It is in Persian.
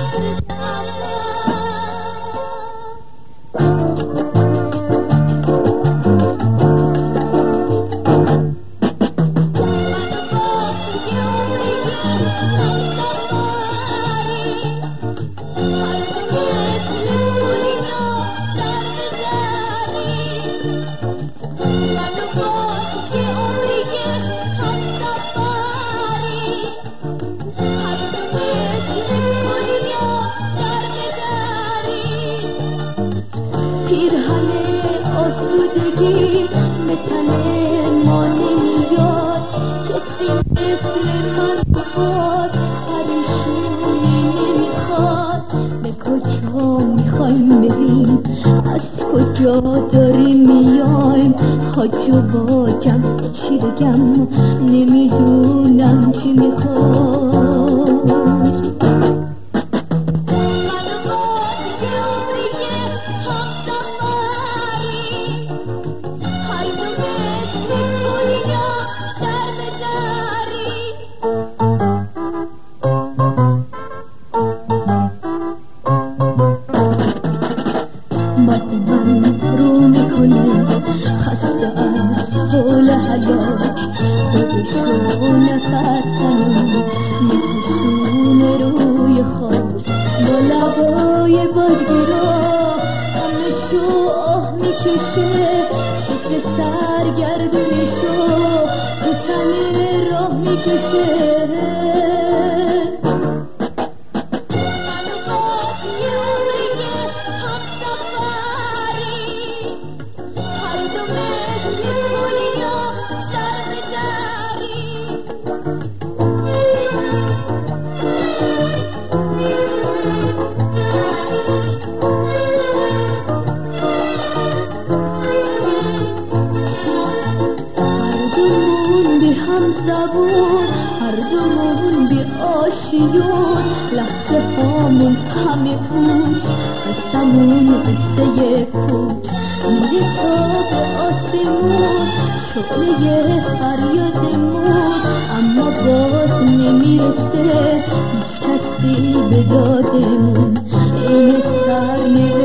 پیرهن آسودگی مثل ما نمیاد، کسی مثل من بخواد پریشونی نمیخواد. به کجا میخوایم بریم، از کجا داریم میایم، حاجو با جمع چی بگم نمیدونم چی میخواد. من رو میکنه خسته از حول حیات، خودشو نفس تنم میکشونه روی خاک. با لبای بادگیرا همشو آه میکشه، شکل سرگردونشو تو تن راه میکشه. زبون هر دومون بی آشیون، لحظه هامون همه پوچ، قصه‌مون قصه پوچ. میره تا به آسمون شعله فریادمون، اما باز نمیرسه هیچ کسی به دادمون. این سر